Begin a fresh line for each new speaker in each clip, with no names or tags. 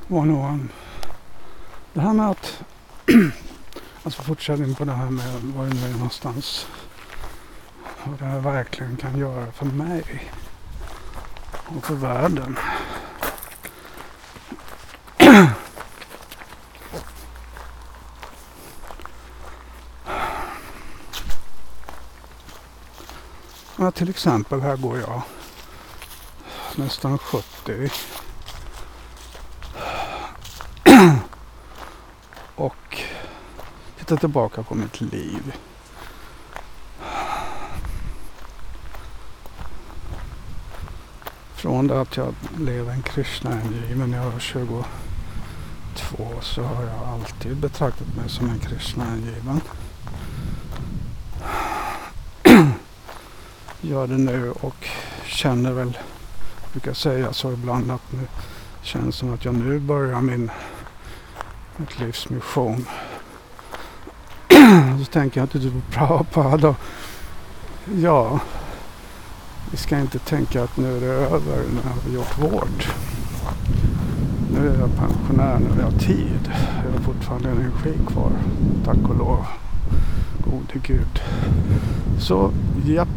var nog det här med att alltså fortsättning på det här med var det nu är någonstans och det här verkligen kan göra för mig och för världen. Ja, till exempel här går jag nästan 70 och tittar tillbaka på mitt liv. Från det att jag lever en Krishna-hängiven när jag var 22 så har jag alltid betraktat mig som en Krishna-hängiven. Gör det nu och känner väl, brukar säga så ibland att nu känns som att jag nu börjar mitt livs mission. Så tänker jag inte du på Prabhupada. Ja, vi ska inte tänka att nu är det över, nu har vi gjort vårt. Nu är jag pensionär, nu har jag tid. Jag har fortfarande energi kvar, tack och lov. Gode Gud. Så, japp.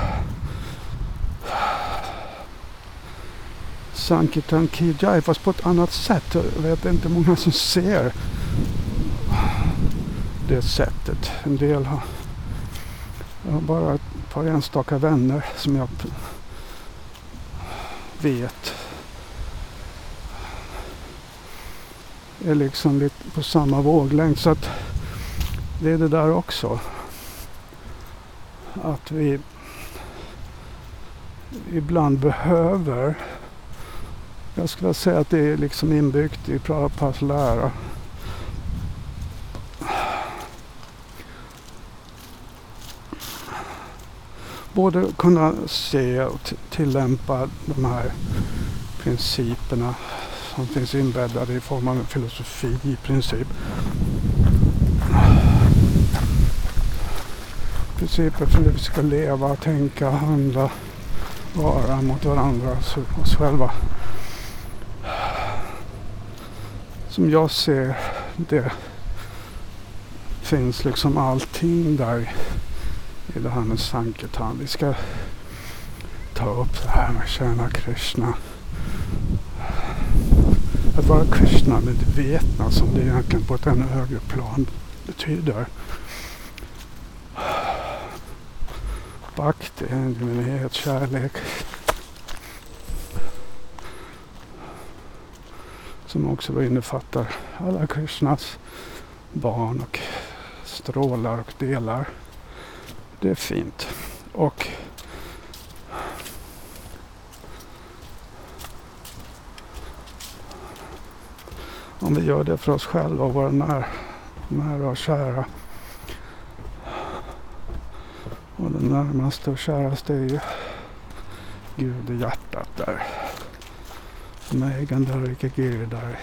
Sankirtan Ki Jai, fast på ett annat sätt. Jag vet inte många som ser det sättet. En del har... Jag har bara ett par enstaka vänner som jag vet är liksom lite på samma våglängd. Så att det är det där också. Att vi ibland behöver, jag skulle säga att det är liksom inbyggt i Prabhupads lära, både kunna se och tillämpa de här principerna som finns inbäddade i form av en filosofi i princip. Principer för hur vi ska leva, tänka, handla, vara mot varandra och oss själva. Som jag ser det finns liksom allting där i det här med Sankirtan. Vi ska ta upp det här med tjäna Krishna. Att vara Krishna medvetna som det egentligen på ett ännu högre plan betyder. Bhakti, genuinhet, kärlek. Som också innefattar alla Krishnas barn och strålar och delar. Det är fint. Och om vi gör det för oss själva och våra nära och kära. Och den närmaste och käraste är ju Gud i hjärtat där. Megandarika Gud där.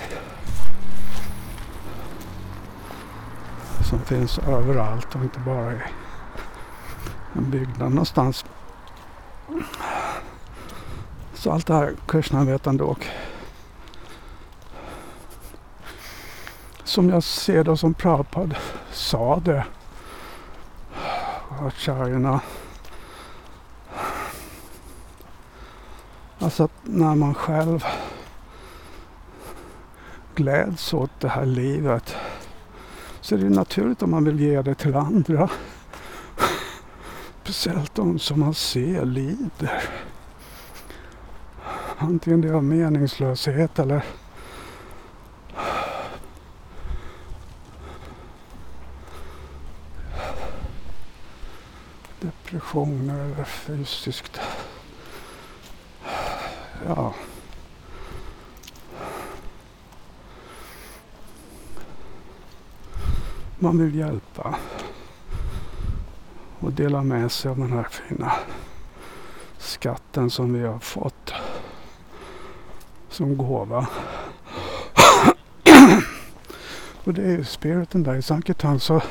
Som finns överallt och inte bara i en byggnad någonstans. Så allt det här Krishna-vetande och som jag ser det som Prabhupada sa det, acharjerna, alltså att när man själv gläds åt det här livet så är det naturligt om man vill ge det till andra. Speciellt de som man ser lider. Antingen det är meningslöshet eller depressioner eller fysiskt. Ja. Man vill hjälpa och dela med sig av den här fina skatten som vi har fått som gåva. Och det är ju spiriten där i Sankirtan, så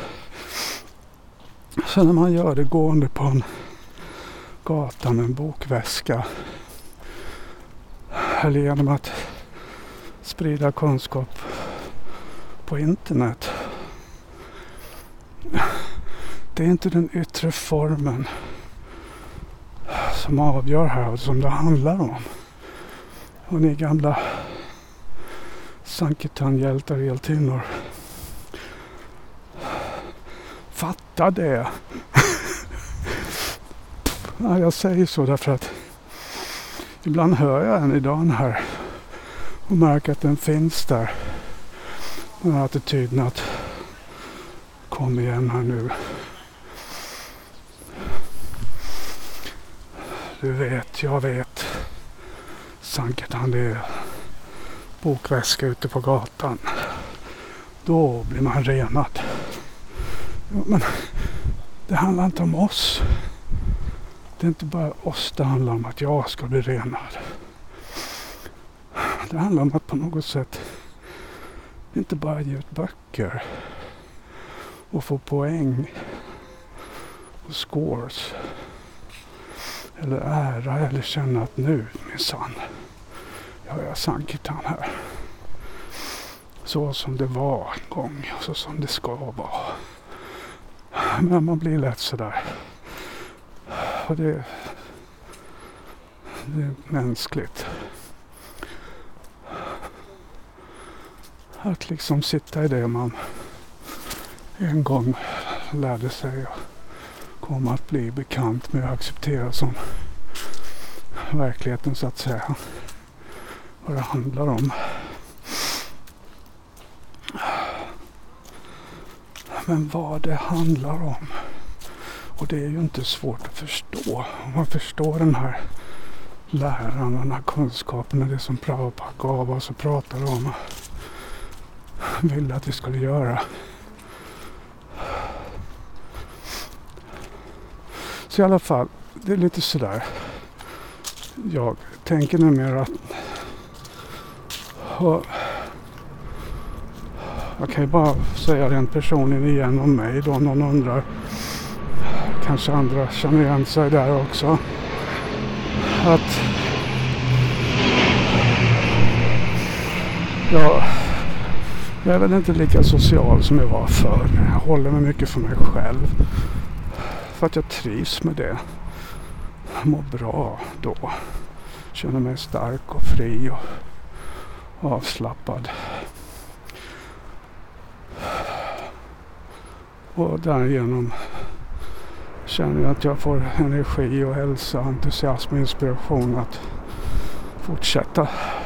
när man gör det gående på en gata med en bokväska eller genom att sprida kunskap på internet. Det är inte den yttre formen som avgör här och som det handlar om. Och ni gamla Sankirtan-hjältar, hjältinnor. Fatta det. Ja, jag säger så därför att ibland hör jag en idag här och märker att den finns där. Den här attityden att kom igen här nu. Du vet, jag vet. Sankirtan, det är bokväska ute på gatan. Då blir man renad. Ja, men det handlar inte om oss. Det är inte bara oss det handlar om att jag ska bli renad. Det handlar om att på något sätt inte bara ge ut böcker och få poäng och scores eller ära eller känna att nu minsann jag är Sankirtan här. Så som det var en gång och så som det ska vara. Men man blir lätt sådär. Och det är mänskligt. Att liksom sitta i det man en gång lärde sig och komma att bli bekant med och acceptera som verkligheten så att säga. Vad det handlar om. Men vad det handlar om. Och det är ju inte svårt att förstå. Om man förstår den här läran, den här kunskapen och det som Prabhupada gav oss och pratade om. Ville att vi skulle göra. Så i alla fall, det är lite sådär. Jag tänker numera att jag kan ju bara säga rent personligen igen om mig då någon undrar. Kanske andra känner igen sig där också. Att jag är väl inte lika social som jag var förr. Jag håller mig mycket för mig själv. För att jag trivs med det. Jag mår bra då. Känner mig stark och fri och avslappad. Och därigenom känner jag att jag får energi och hälsa, entusiasm och inspiration att fortsätta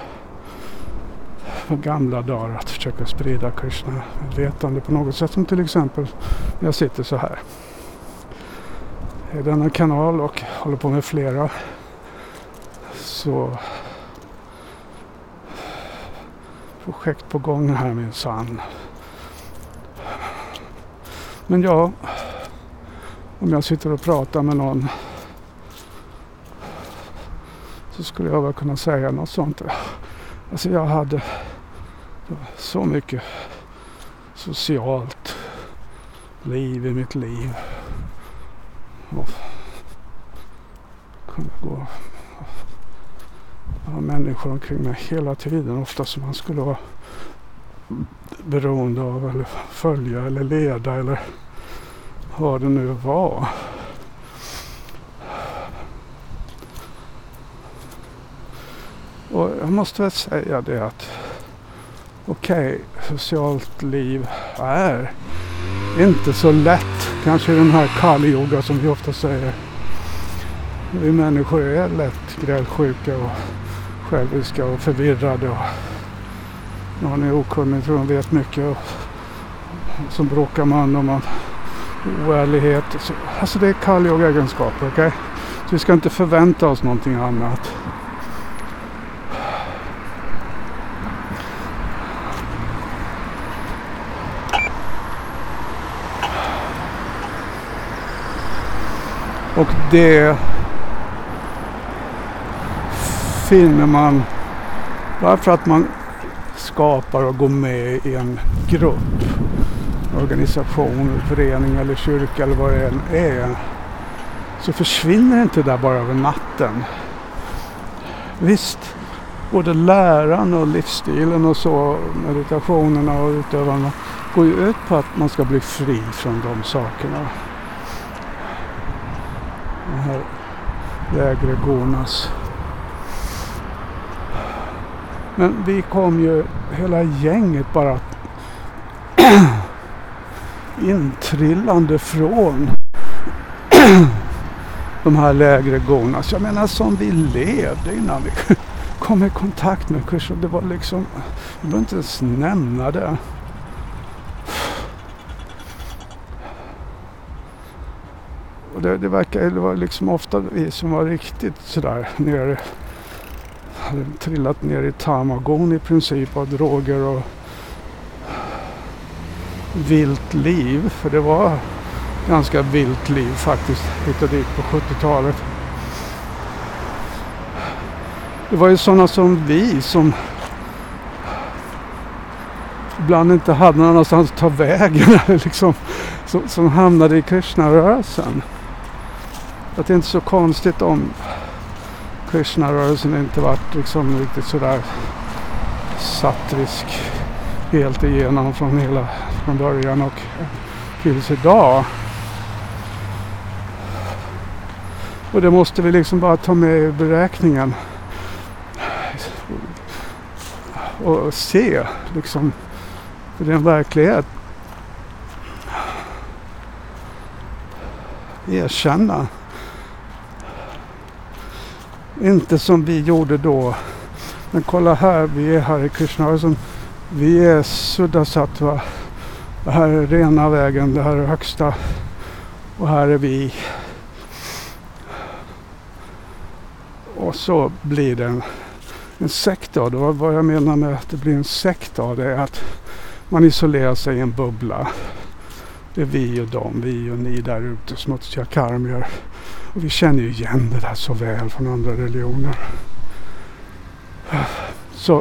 för gamla dagar att försöka sprida Krishna vetande på något sätt, som till exempel när jag sitter så här i denna kanal och håller på med flera, så projekt på gång här minsann. Men ja, om jag sitter och pratar med någon så skulle jag väl kunna säga något sånt. Alltså jag hade så mycket socialt liv i mitt liv. Och kunde gå ha människor omkring mig hela tiden. Ofta som man skulle vara beroende av eller följa eller leda eller vad det nu var. Och jag måste väl säga det att okej, socialt liv är inte så lätt. Kanske den här Kali-yoga som vi ofta säger. Vi människor är lätt grälsjuka och själviska och förvirrade. Och någon är okunnig, tror de vet mycket. Och som bråkar man om oärlighet. Alltså det är Kali-yoga-egenskaper, okej? Så vi ska inte förvänta oss någonting annat. Och det finner man bara för att man skapar och går med i en grupp, organisation, förening eller kyrka eller vad det än är, så försvinner inte det där bara över natten. Visst, både läran och livsstilen och så, meditationerna och utövarna går ju ut på att man ska bli fri från de sakerna. Det här lägre gonas. Men vi kom ju hela gänget bara intrillande från de här lägre gonas. Jag menar som vi levde innan vi kom i kontakt med Krishna. Det var liksom, jag behöver inte ens nämna det. Och det var liksom ofta vi som var riktigt sådär nere, hade trillat ner i tamagon i princip av droger och vilt liv. För det var ganska vilt liv faktiskt hit och dit på 70-talet. Det var ju sådana som vi som ibland inte hade någonstans att ta vägen liksom, som hamnade i Krishna-rörelsen. Att det är inte så konstigt om Krishna-rörelsen inte varit liksom riktigt sådär satrisk helt igenom från början och tills idag. Och det måste vi liksom bara ta med i beräkningen och se liksom, för det är en verklighet. Erkänna. Inte som vi gjorde då. Men kolla här, vi är här i Krishna-rörelsen. Vi är Suddhasattva. Det här är rena vägen, det här är högsta. Och här är vi. Och så blir det en sekt av det. Vad jag menar med att det blir en sekt av det är att man isolerar sig i en bubbla. Det är vi och dem, vi och ni där ute, smutsiga karmier. Och vi känner ju igen det där så väl från andra religioner. Så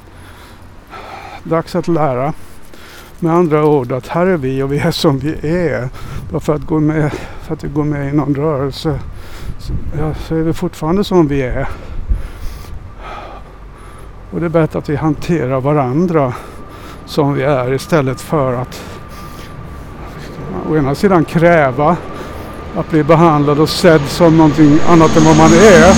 dags att lära. Med andra ord att här är vi och vi är som vi är. Bara för att vi går med i någon rörelse så är vi fortfarande som vi är. Och det är bättre att vi hanterar varandra som vi är istället för att å ena sidan kräva att bli behandlad och sedd som någonting annat än vad man är.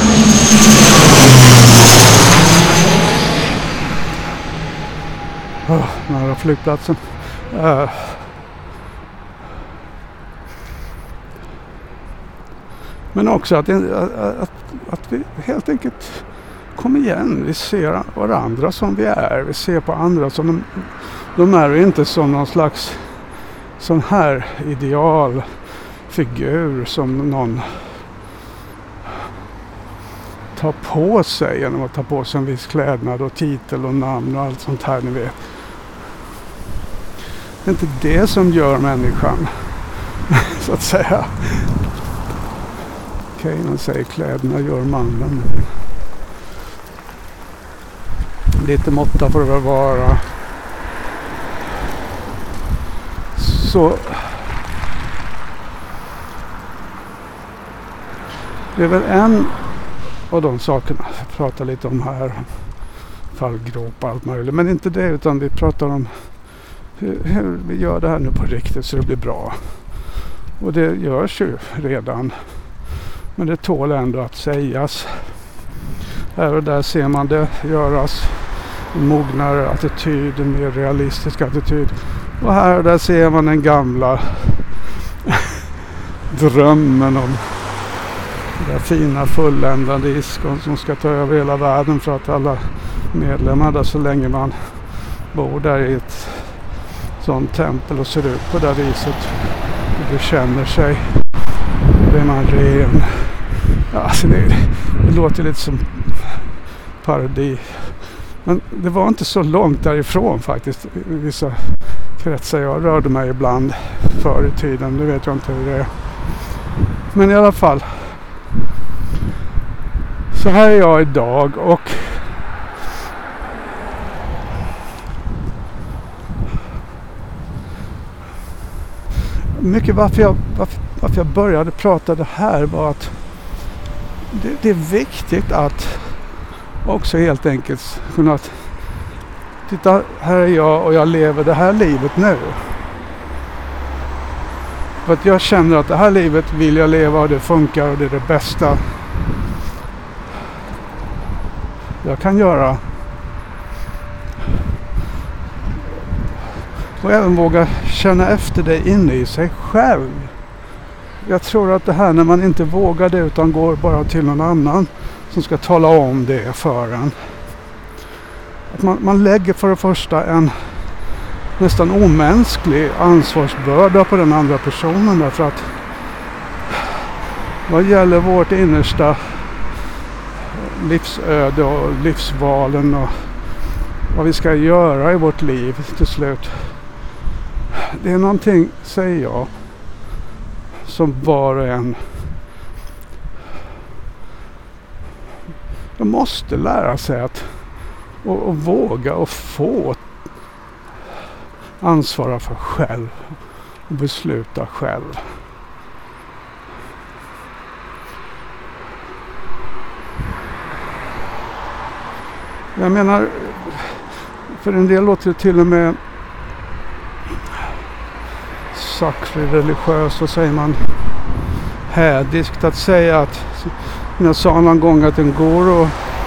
Nära flygplatsen. Men också att vi helt enkelt kommer igen. Vi ser varandra som vi är. Vi ser på andra som de är inte som någon slags sån här idealfigur som någon tar på sig genom att ta på sig en viss klädnad och titel och namn och allt sånt här, ni vet. Det är inte det som gör människan, så att säga. Okej, man säger kläderna gör mannen. Lite måtta får det väl vara. Så det är väl en av de sakerna jag pratar lite om här. Fallgrop och allt möjligt. Men inte det, utan vi pratar om hur vi gör det här nu på riktigt så det blir bra. Och det görs ju redan. Men det tål ändå att sägas. Här och där ser man det göras. En mognare attityd, en mer realistisk attityd. Och här och där ser man den gamla drömmen om det där fina fulländande ISKCON som ska ta över hela världen för att alla medlemmar där, så länge man bor där i ett sånt tempel och ser ut på det viset och bekänner sig, då är man ren. Ja, alltså det låter lite som parodi. Men det var inte så långt därifrån faktiskt. I vissa kretsar jag rörde mig ibland förr i tiden. Nu vet jag inte hur det är. Men i alla fall. Så här är jag idag och mycket varför jag började prata det här var att det är viktigt att också helt enkelt kunna titta, här är jag och jag lever det här livet nu. För att jag känner att det här livet vill jag leva och det funkar och det är det bästa jag kan göra. Och även våga känna efter det inne i sig själv. Jag tror att det här när man inte vågar det utan går bara till någon annan som ska tala om det för en. Att man lägger för det första en nästan omänsklig ansvarsbörda på den andra personen. Därför att vad gäller vårt innersta livsöde och livsvalen och vad vi ska göra i vårt liv till slut. Det är någonting, säger jag, som var och en måste lära sig att och våga och få ansvara för själv och besluta själv. Jag menar, för en del låter det till och med religiös, så säger man hädiskt att säga att, som jag sa någon gång, att en guru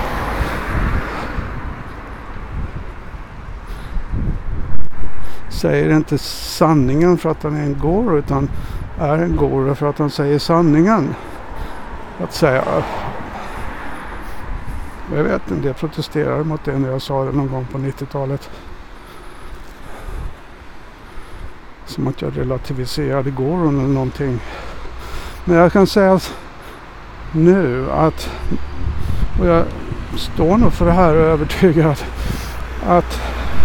säger inte sanningen för att han är en guru, utan är en guru för att han säger sanningen. Att säga, jag vet inte, jag protesterade mot det när jag sa det någon gång på 90-talet. Som att jag relativiserade gurun eller någonting. Men jag kan säga nu att, och jag står nog för det här och är övertygad att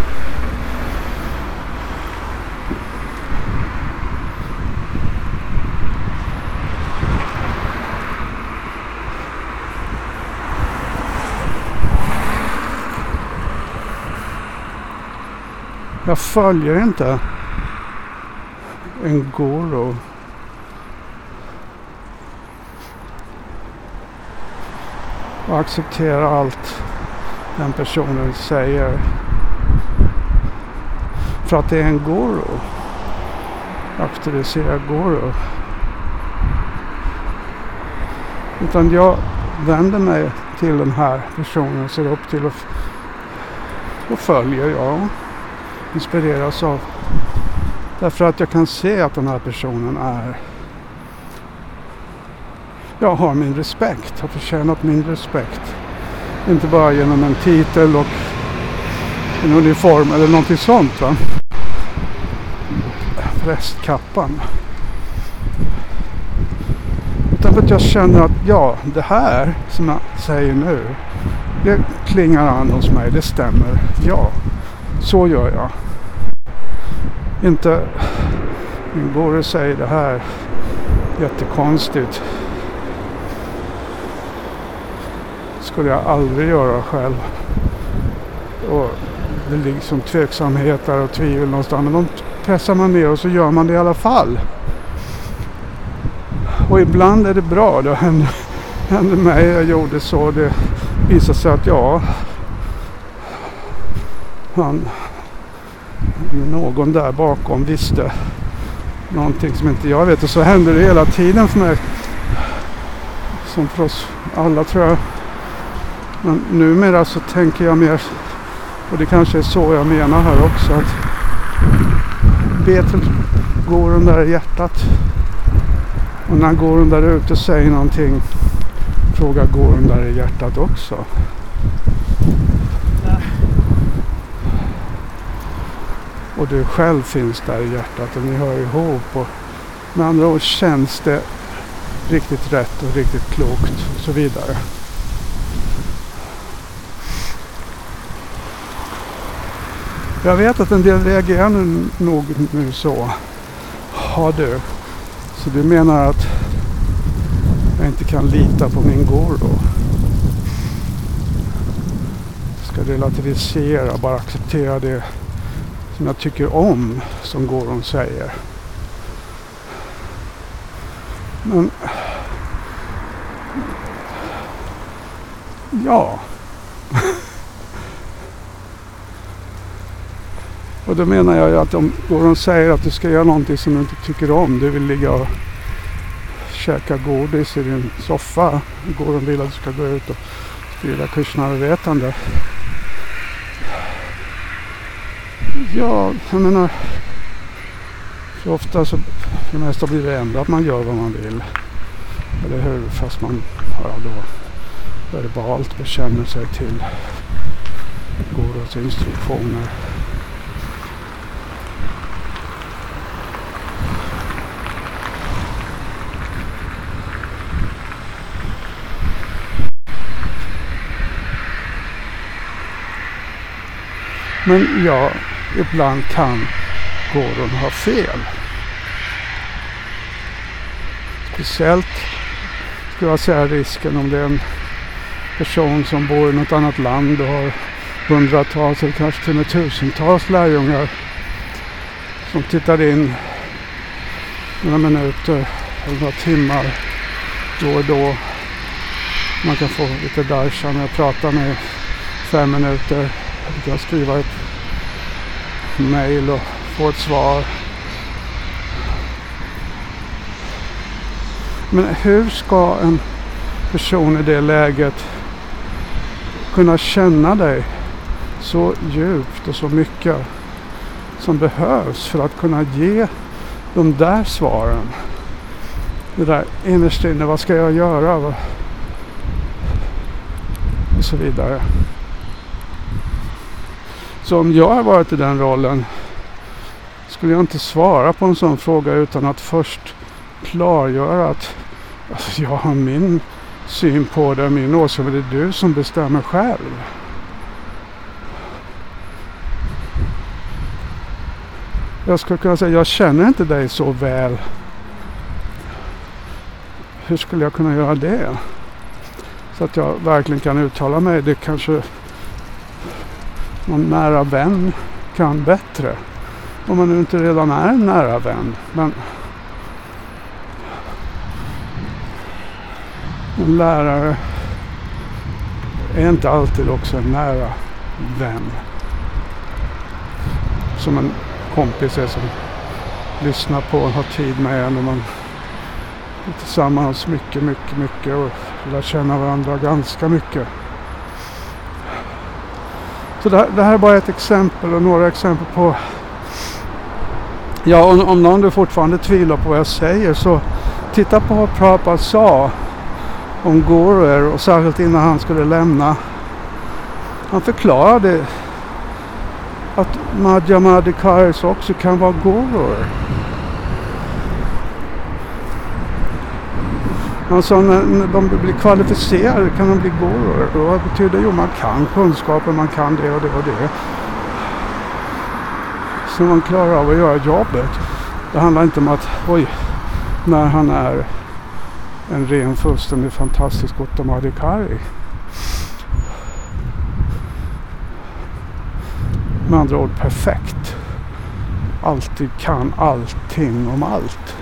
jag följer inte en guru. Och accepterar allt den personen säger. För att det är en guru. Auktoriserad guru. Utan jag vänder mig till den här personen, ser upp till och följer jag. Inspireras av. Därför att jag kan se att den här personen är. Jag har min respekt. Har förtjänat min respekt. Inte bara genom en titel och en uniform eller någonting sånt, va. Prästkappan. Utan för att jag känner att ja, det här som jag säger nu, det klingar an hos mig. Det stämmer. Ja, så gör jag. Inte min guru säger det här jättekonstigt. Skulle jag aldrig göra själv. Och det är liksom tveksamheter och tvivel någonstans. Men de pressar man ner och så gör man det i alla fall. Och ibland är det bra. Det hände mig. Jag gjorde så. Det visade sig att någon där bakom visste någonting som inte jag vet. Och så hände det hela tiden för mig. Som för oss alla, tror jag. Men numera så tänker jag mer, och det kanske är så jag menar här också, att be till gurun där i hjärtat. Och när gurun där ute säger någonting, fråga gurun där i hjärtat också. Och du själv finns där i hjärtat och ni hör ihop. Och med andra ord känns det riktigt rätt och riktigt klokt och så vidare. Jag vet att en del reagerar nog nu så. Har du? Så du menar att jag inte kan lita på min guru? Jag ska relativisera, bara acceptera det som jag tycker om, som gurun säger. Men ja, Och då menar jag ju att om Goron säger att du ska göra någonting som du inte tycker om, du vill ligga och käka godis i din soffa, Goron vill att du ska gå ut och sprida Krishna-vetande. Ja, jag menar, för ofta så för det mesta blir det ändå att man gör vad man vill. Eller hur? Fast man då verbalt bekänner sig till Gorons instruktioner. Men ja, ibland kan Goron ha fel. Speciellt skulle jag säga risken om det är en person som bor i något annat land och har hundratals eller kanske till och med tusentals lärjungar som tittar in några minuter eller några timmar då och då. Man kan få lite darshan när jag pratar med 5 minuter. Du kan skriva ett mejl och få ett svar. Men hur ska en person i det läget kunna känna dig så djupt och så mycket som behövs för att kunna ge de där svaren? Det där innerst inne, vad ska jag göra? Och så vidare. Så om jag har varit i den rollen skulle jag inte svara på en sån fråga utan att först klargöra att alltså, jag har min syn på det, min åsikt, men det är du som bestämmer själv. Jag skulle kunna säga, jag känner inte dig så väl. Hur skulle jag kunna göra det? Så att jag verkligen kan uttala mig. Det kanske någon nära vän kan bättre. Om man nu inte redan är en nära vän. Men en lärare är inte alltid också en nära vän. Som en kompis är som lyssnar på och har tid med en och man är tillsammans mycket och lär känna varandra ganska mycket. Så det här är bara ett exempel och några exempel på. Ja, om någon du fortfarande tvivlar på vad jag säger så titta på vad Prabhupada sa om Goror och särskilt innan han skulle lämna. Han förklarade att Madhyamadikaris också kan vara Goror. Han sa när de blir kvalificerade kan de bli Goror. Och vad betyder jo man kan kunskapen, man kan det och det och det. Så man klarar av att göra jobbet. Det handlar inte om att när han är en ren fullständig fantastisk Uttamadikari. Med andra ord perfekt. Alltid kan allting om allt.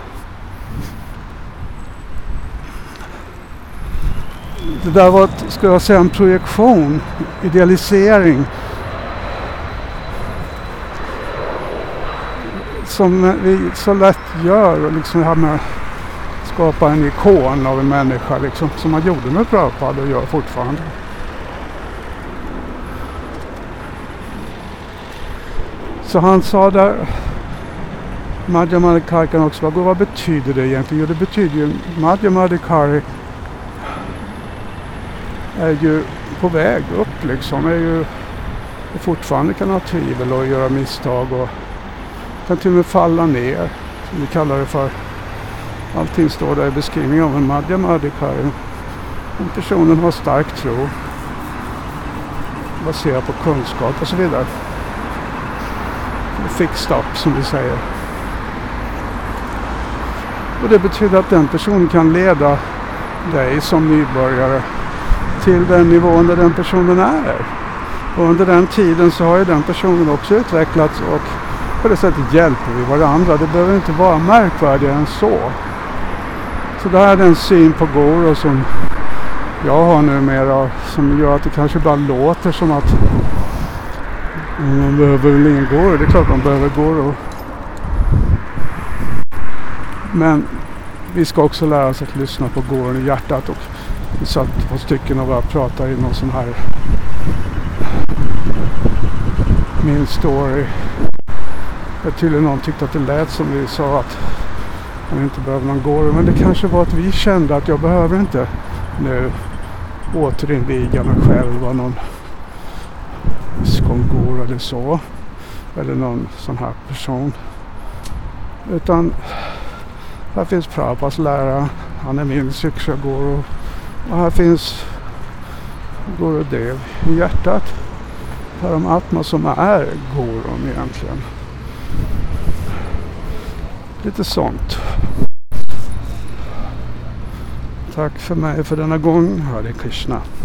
Det där var, ska jag säga, en projektion, idealisering. Som vi så lätt gör och liksom det här med att skapa en ikon av en människa liksom, som man gjorde med Prabhupada och gör fortfarande. Så han sa där, Madhyamadikari kan också vara, vad betyder det egentligen? Jo, det betyder ju Madhyamadikari är ju på väg upp liksom, är ju fortfarande kan ha tvivel och göra misstag och kan till och med falla ner, som vi kallar det för. Allting står där i beskrivningen av en Madhyamadikari. Den personen har stark tro baserat på kunskap och så vidare. Fixed up som vi säger. Och det betyder att den personen kan leda dig som nybörjare till den nivån där den personen är. Och under den tiden så har ju den personen också utvecklats och på det sättet hjälper vi varandra. Det behöver inte vara märkvärdigare än så. Så det här är den syn på Goror som jag har numera som gör att det kanske bara låter som att Man behöver väl ingen guru. Det är klart man behöver guru. Men vi ska också lära oss att lyssna på gurun i hjärtat. Och vi satt på stycken och bara pratade i någon sån här min story. Tydligen någon tyckte att det lät som vi sa att man inte behöver någon guru. Men det kanske var att vi kände att jag behöver inte nu återinviga mig själv av någon skonguru eller så. Eller någon sån här person. Utan här finns Prabhupads lära. Han är min Siksha-guru. Och här finns Gurudev i hjärtat. Paramatma som är gurun egentligen. Lite sånt. Tack för mig för denna gång. Hare Krishna.